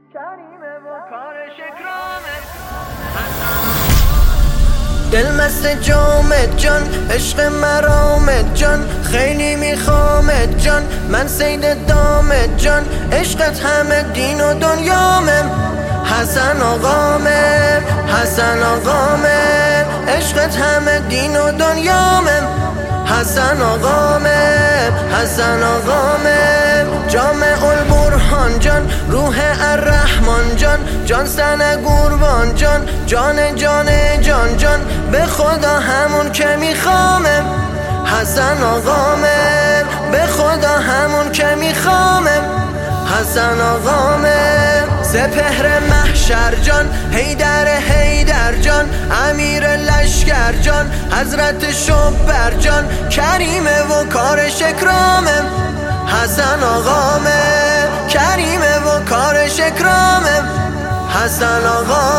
کریمه و کارش اکرامه. دل مست جامت جان، عشق مرامت جان، خیلی میخوامت جان، من سید دامت جان، عشقت همه دین و دنیامه. حسن آقامه، حسن آقامه، عشقت همه دین و دنیامه. حسن آقامه، حسن آقامه، جامع البرهان جان، روح الرحمن جان، جان سن قربان جان، جان جان جان جان، به خدا همون که میخوامه. حسن آقامه، به خدا همون که میخوامه. حسن آقامه، سپهر محشر جان، حیدر حیدر جان، امیر لشکر جان، حضرت شبر جان، کریمه و کارش اکرامه. حسن آقامه، کریمه و کارش اکرامه. حسن آقا